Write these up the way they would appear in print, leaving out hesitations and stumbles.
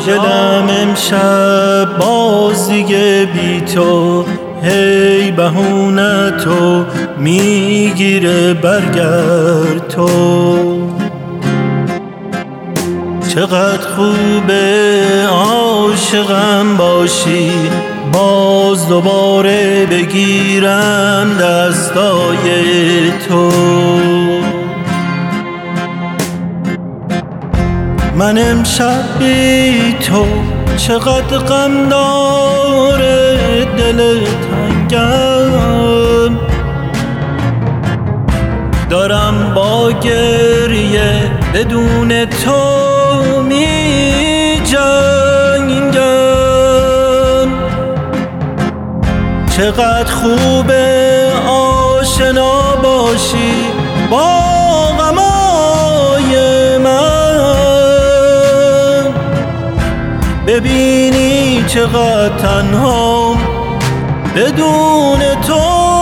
دلم امشب باز دیگه بی تو هی بهونه تو میگیره برگرد تو. چقدر خوبه عاشقم باشی باز دوباره بگیرم دستای تو. من امشب بی تو چقدر غم داره دل تنگم، دارم با گریه بدون تو می جنگم. چقدر خوبه آشنا باشی با غمای من، ببینی چقدر تنهام بدون تو.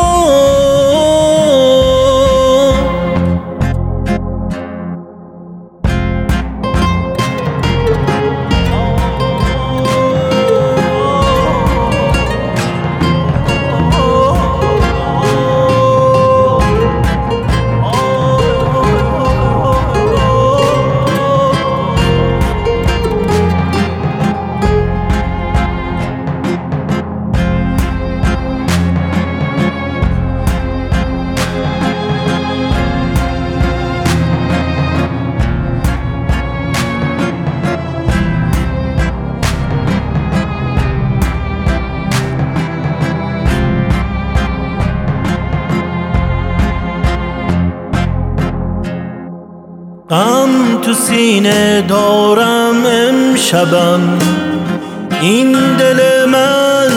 غم تو سینه دارم امشبم، این دل من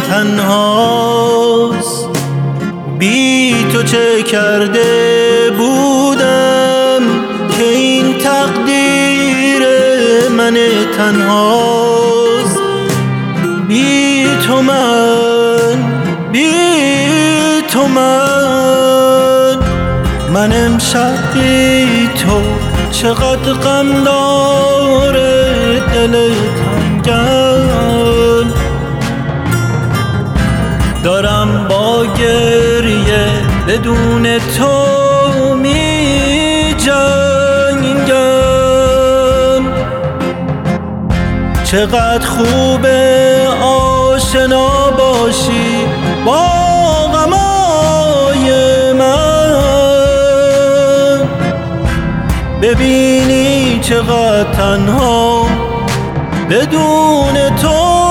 تنهاست. بی تو چه کرده بودم که این تقدیر من تنهاست. بی تو من امشب بی تو چقدر غم داره دل تنگم، دارم با گریه بدون تو می جنگم. چقدر خوبه آشنا باشی با غمای من، ببینی چقدر تنها بدون تو.